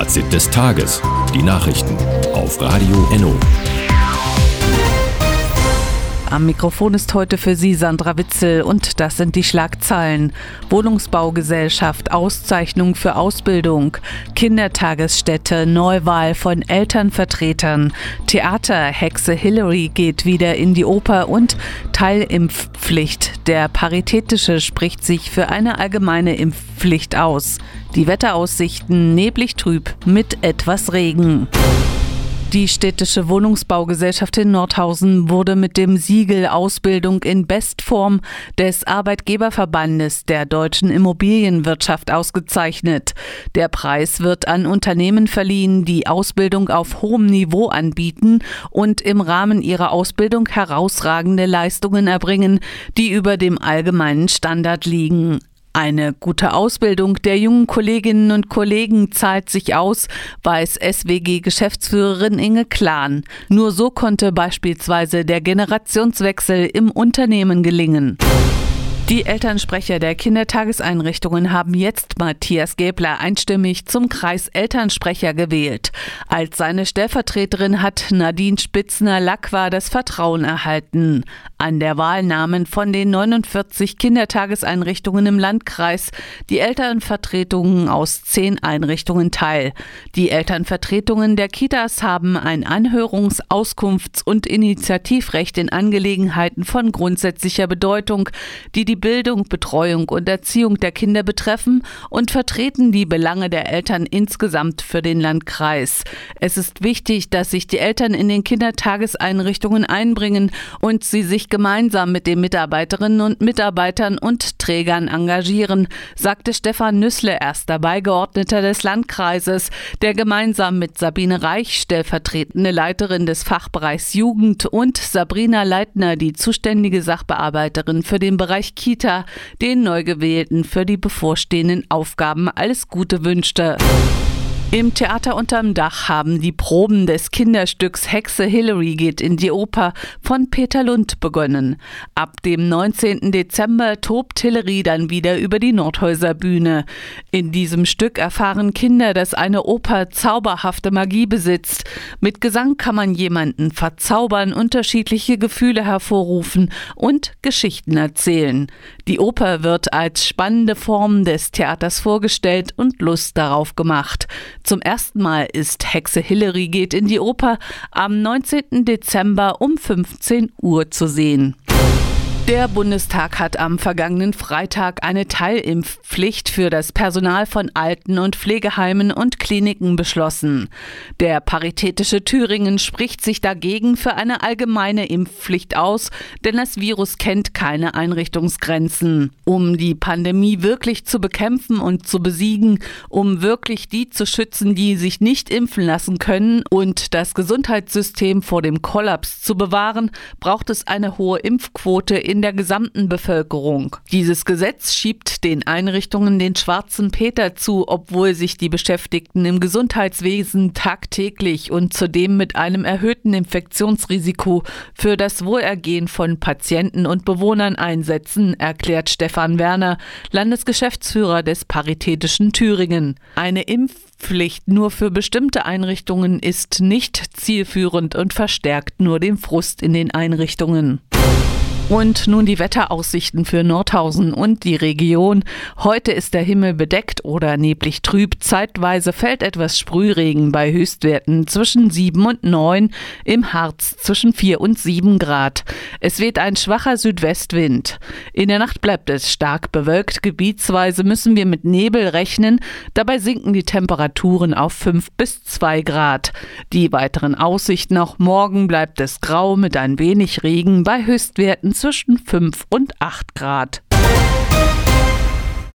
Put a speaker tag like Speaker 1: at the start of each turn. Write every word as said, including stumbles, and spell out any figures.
Speaker 1: Fazit des Tages. Die Nachrichten auf Radio Enno.
Speaker 2: Am Mikrofon ist heute für Sie Sandra Witzel und das sind die Schlagzeilen. Wohnungsbaugesellschaft, Auszeichnung für Ausbildung, Kindertagesstätte, Neuwahl von Elternvertretern, Theater, Hexe Hillary geht wieder in die Oper und Teilimpfpflicht. Der Paritätische spricht sich für eine allgemeine Impfpflicht aus. Die Wetteraussichten neblig trüb mit etwas Regen. Die städtische Wohnungsbaugesellschaft in Nordhausen wurde mit dem Siegel Ausbildung in Bestform des Arbeitgeberverbandes der deutschen Immobilienwirtschaft ausgezeichnet. Der Preis wird an Unternehmen verliehen, die Ausbildung auf hohem Niveau anbieten und im Rahmen ihrer Ausbildung herausragende Leistungen erbringen, die über dem allgemeinen Standard liegen. Eine gute Ausbildung der jungen Kolleginnen und Kollegen zahlt sich aus, weiß S W G-Geschäftsführerin Inge Klahn. Nur so konnte beispielsweise der Generationswechsel im Unternehmen gelingen. Die Elternsprecher der Kindertageseinrichtungen haben jetzt Matthias Gäbler einstimmig zum Kreiselternsprecher gewählt. Als seine Stellvertreterin hat Nadine Spitzner-Lacqua das Vertrauen erhalten. An der Wahl nahmen von den neunundvierzig Kindertageseinrichtungen im Landkreis die Elternvertretungen aus zehn Einrichtungen teil. Die Elternvertretungen der Kitas haben ein Anhörungs-, Auskunfts- und Initiativrecht in Angelegenheiten von grundsätzlicher Bedeutung, die die Bildung, Betreuung und Erziehung der Kinder betreffen und vertreten die Belange der Eltern insgesamt für den Landkreis. Es ist wichtig, dass sich die Eltern in den Kindertageseinrichtungen einbringen und sie sich gemeinsam mit den Mitarbeiterinnen und Mitarbeitern und Trägern engagieren, sagte Stefan Nüssle, erster Beigeordneter des Landkreises, der gemeinsam mit Sabine Reich, stellvertretende Leiterin des Fachbereichs Jugend, und Sabrina Leitner, die zuständige Sachbearbeiterin für den Bereich Kita, den Neugewählten für die bevorstehenden Aufgaben alles Gute wünschte. Im Theater unterm Dach haben die Proben des Kinderstücks Hexe Hillary geht in die Oper von Peter Lund begonnen. Ab dem neunzehnten Dezember tobt Hillary dann wieder über die Nordhäuser Bühne. In diesem Stück erfahren Kinder, dass eine Oper zauberhafte Magie besitzt. Mit Gesang kann man jemanden verzaubern, unterschiedliche Gefühle hervorrufen und Geschichten erzählen. Die Oper wird als spannende Form des Theaters vorgestellt und Lust darauf gemacht. Zum ersten Mal ist Hexe Hillary geht in die Oper am neunzehnten Dezember um fünfzehn Uhr zu sehen. Der Bundestag hat am vergangenen Freitag eine Teilimpfpflicht für das Personal von Alten- und Pflegeheimen und Kliniken beschlossen. Der Paritätische Thüringen spricht sich dagegen für eine allgemeine Impfpflicht aus, denn das Virus kennt keine Einrichtungsgrenzen. Um die Pandemie wirklich zu bekämpfen und zu besiegen, um wirklich die zu schützen, die sich nicht impfen lassen können und das Gesundheitssystem vor dem Kollaps zu bewahren, braucht es eine hohe Impfquote in in der gesamten Bevölkerung. Dieses Gesetz schiebt den Einrichtungen den schwarzen Peter zu, obwohl sich die Beschäftigten im Gesundheitswesen tagtäglich und zudem mit einem erhöhten Infektionsrisiko für das Wohlergehen von Patienten und Bewohnern einsetzen, erklärt Stefan Werner, Landesgeschäftsführer des Paritätischen Thüringen. Eine Impfpflicht nur für bestimmte Einrichtungen ist nicht zielführend und verstärkt nur den Frust in den Einrichtungen. Und nun die Wetteraussichten für Nordhausen und die Region. Heute ist der Himmel bedeckt oder neblig trüb. Zeitweise fällt etwas Sprühregen bei Höchstwerten zwischen sieben und neun, im Harz zwischen vier und sieben Grad. Es weht ein schwacher Südwestwind. In der Nacht bleibt es stark bewölkt. Gebietsweise müssen wir mit Nebel rechnen. Dabei sinken die Temperaturen auf fünf bis zwei Grad. Die weiteren Aussichten: auch morgen bleibt es grau mit ein wenig Regen bei Höchstwerten zwischen fünf und acht Grad.